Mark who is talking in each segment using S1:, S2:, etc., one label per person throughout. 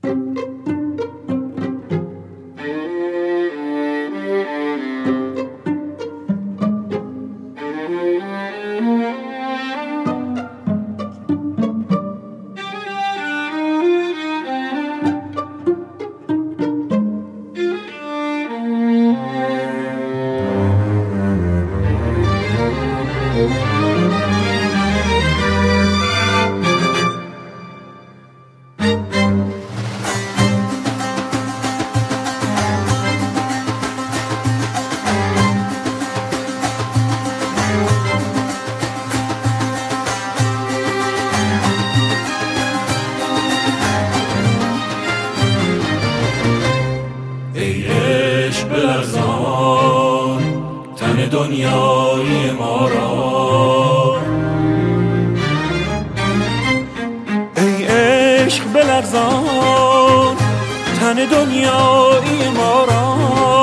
S1: بلرزان تن دنیای ما را، ای عشق بلرزان تن دنیای ما را،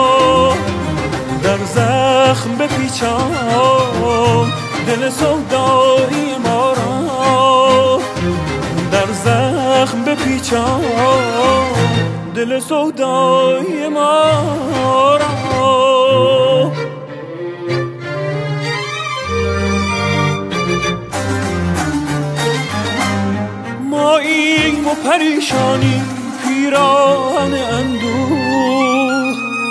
S1: در زخم بپیچان دل سودای ما را، در زخم بپیچان دل سودای ما را. ماییم و پریشانی پیران اندوه،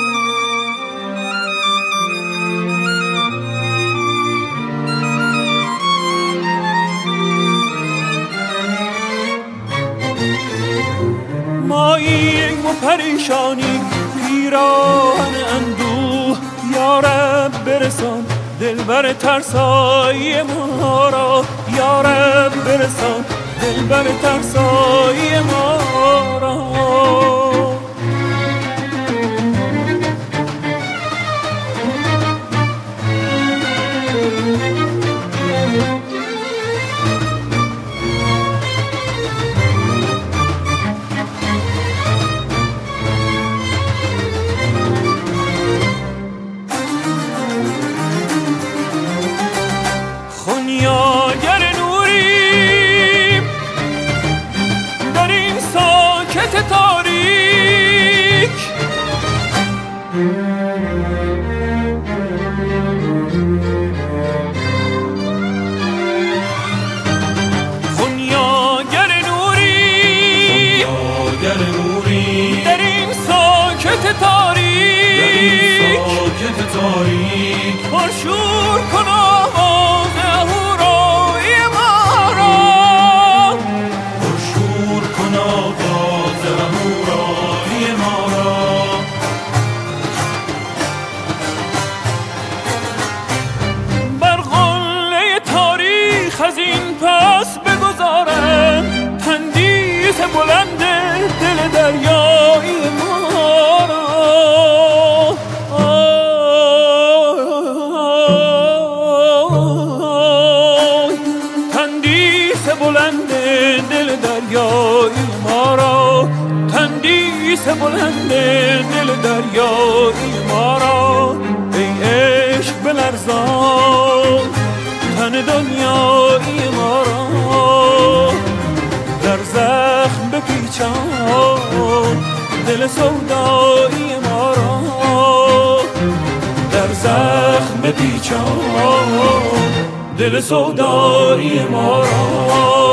S1: ماییم و پریشانی پیران اندوه، یا رب برسان دلبر ترسای ما را، یا رب برسان دلبر ترسای ما را. خونیاگر نوریم در این ساکت تاریک، خونیاگر نوریم در این ساکت تاریک، پرشور کن آواز اهورای ما را، پرشور کن آواز اهورای ما را. بر قله تاریخ از این پس بگذارم تندیس بلند دل دریای ما را، بلند دل دریای ما را، تندیس بلند دل دریای ما را. ای عشق بلرزان تن دنیای ما را، در زخم بپیچان دل سودای ما را، در زخم بپیچان دل سودای ما را.